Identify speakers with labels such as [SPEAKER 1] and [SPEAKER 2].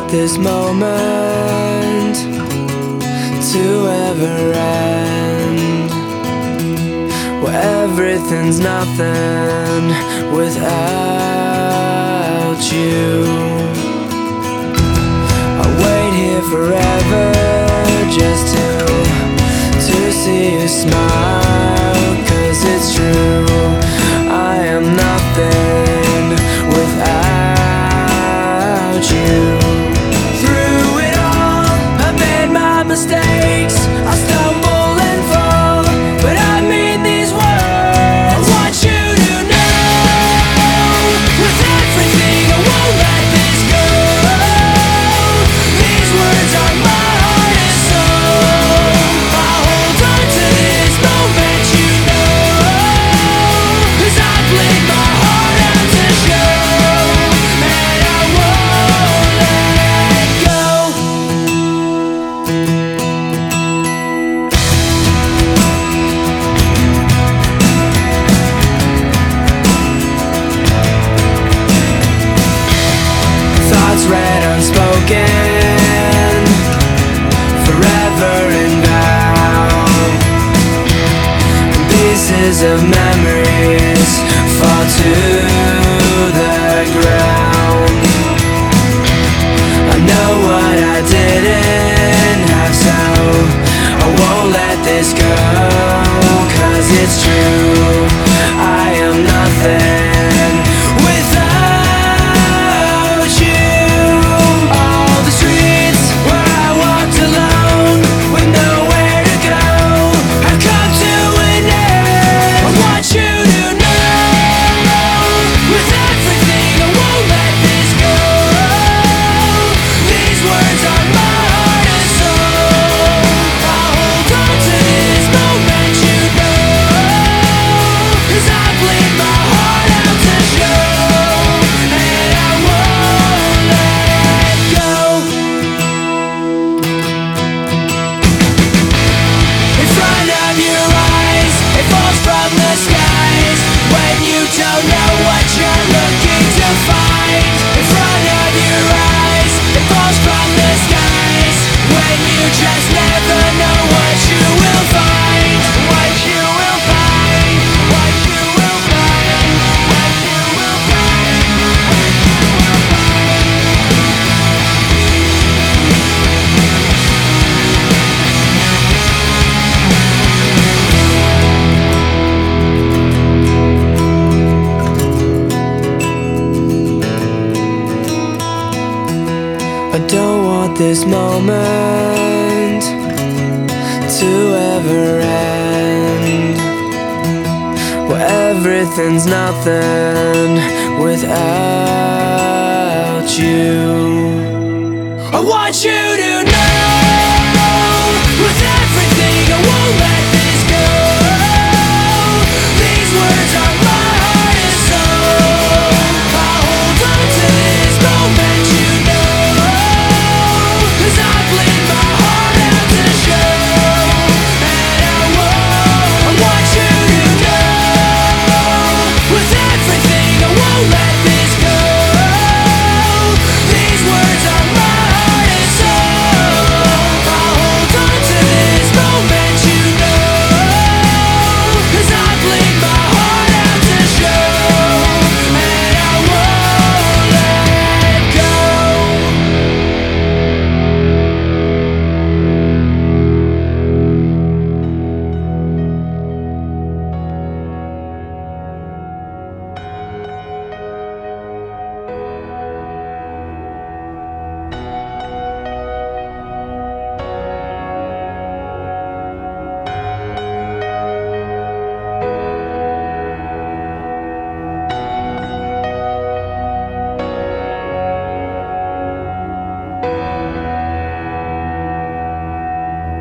[SPEAKER 1] this moment to ever end, where everything's nothing without you. I'll wait here forever just to see you smile, 'cause it's true, I am nothing without you. Through it all, I made my mistakes, I stumble and fall, but I mean these words. I want you to know, with everything I won't let this go. These words are my heart and soul. I'll hold on to this moment, you know, 'cause I played my heart out to show, and I won't let go. Thoughts read unspoken, forever in vow, and pieces of memories fall to the ground. I know what I didn't have, so I won't let this go, 'cause it's true, I am nothing without you. All the streets where I walked alone with nowhere to go have come to an end. I want you to know, with everything I won't let this go. These words are my heart and soul. I'll hold on to this moment, you know, 'cause I played my heart out to show, and I won't let go. In front of your eyes, it falls from the skies when you don't know what you're looking to find. In front of your eyes, it falls from the skies when you just never know what you will find. What you will find, what you will find, what you will find, what you will find. I don't want this moment to ever end, where everything's nothing without you. I want you to know, with everything I won't let this go. These words are